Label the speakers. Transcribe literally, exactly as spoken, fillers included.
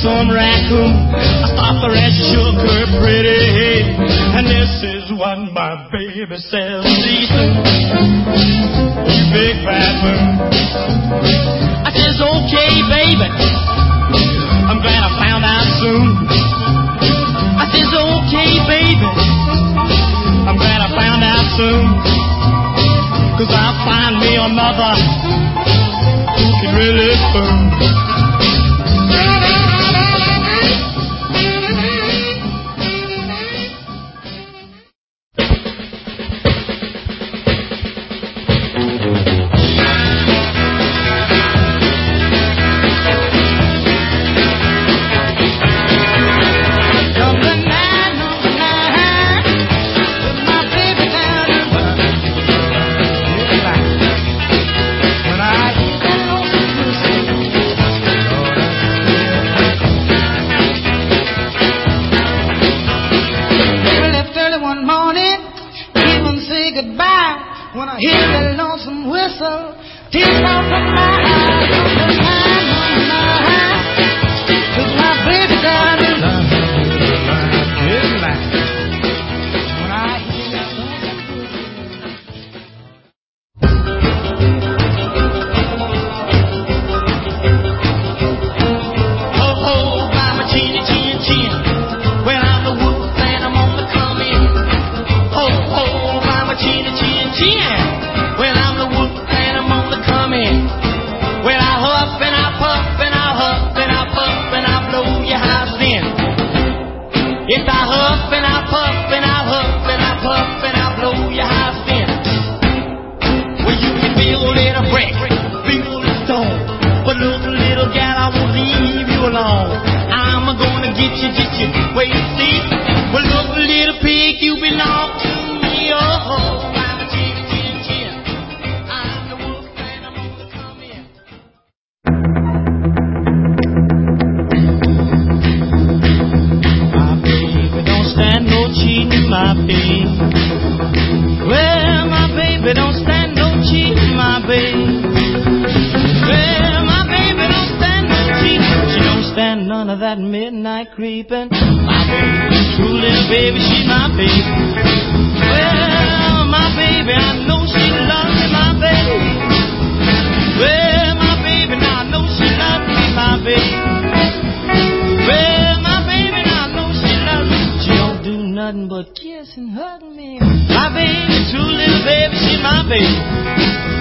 Speaker 1: some raccoon. I stopped her and she shook her pretty head. And this is what my baby says. See you soon, you big fat moon. I says, okay, baby, I'm glad I found out soon. I says, okay, baby, I'm glad I found out soon. Cause I'll find me another who can really spoon. When I hear that lonesome whistle, tears fall from my eyes, from the line, from my eye. 'Cause my baby died in line, in line. When I hear that lonesome whistle. Ho, ho, by my chinny, chin, chin. Well, I'm the wolf and I'm on the come in. Ho, ho, by my chinny, chin, chin. Well, I'm the wolf and I'm on the come in. Well, I huff and I puff and I huff and I puff and I blow your house in. If I huff and I puff and I huff and I puff and I blow your house in. Well, you can build it a brick, build a stone. But look, little gal, I won't leave you alone. I'm gonna get you, get you, wait and see. Well, look, little pig, you belong to me, oh. My baby, well, my baby don't stand no cheating, my baby. Well, my baby don't stand no cheating. She don't stand none of that midnight creeping. My baby, true little baby, she's my baby. Well, my baby, I know she loves me, my baby. Well, my baby, now I know she loves me, my baby. Well, my baby, now I know she loves me. She don't do nothing but kiss and hug me. My baby, true little baby, she's my baby.